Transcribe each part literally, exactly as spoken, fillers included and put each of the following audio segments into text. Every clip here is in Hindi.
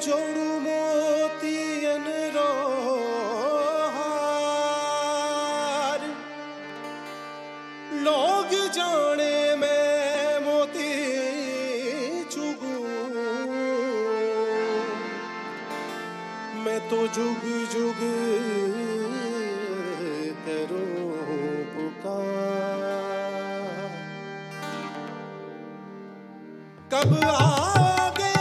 जोड़ू मोतियन रो हार, लोग जाने मैं मोती चुगू, मैं तो जुग जुग करूं पुकार। कब आओगे,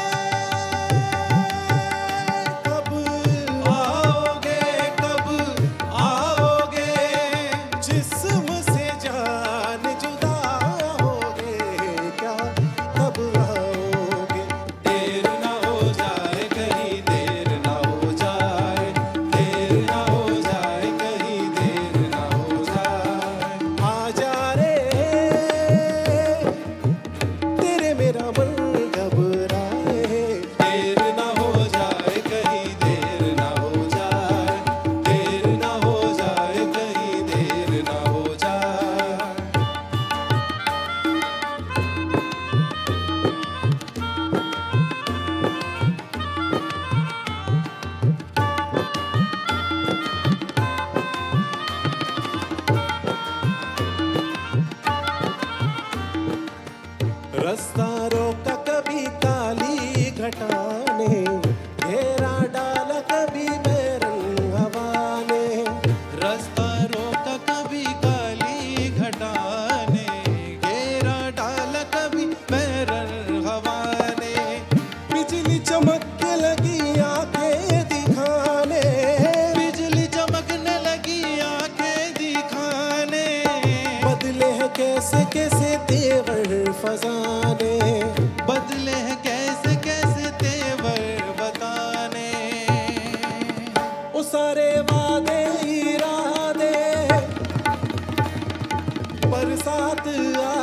कब आओगे, कब आओगे, जिस्म से जान जुदा होगे क्या, कब आओगे। देर ना हो जाए कहीं, देर ना हो जाए, देर ना हो जाए कहीं, देर ना हो जाए। आ जा रे तेरे मेरा मन घबराए, देर ना हो जाए कहीं, देर ना हो जाए, देर ना हो जाए कहीं, देर ना हो जाए। रास्ता रोका कभी काली घटा ने, घेरा डाला कभी बैरंग हवा ने। रास्ता रोका कभी काली घटा ने, घेरा डाला कभी बैरंग हवा ने। बिजली चमकने लगी आंखें दिखाने, बिजली चमकने लगी आंखें दिखाने। बदले हैं कैसे कैसे तेवर फजाने, बदले हैं कैसे कैसे तेवर बताने। ओ सारे वादे इरादे बरसात आ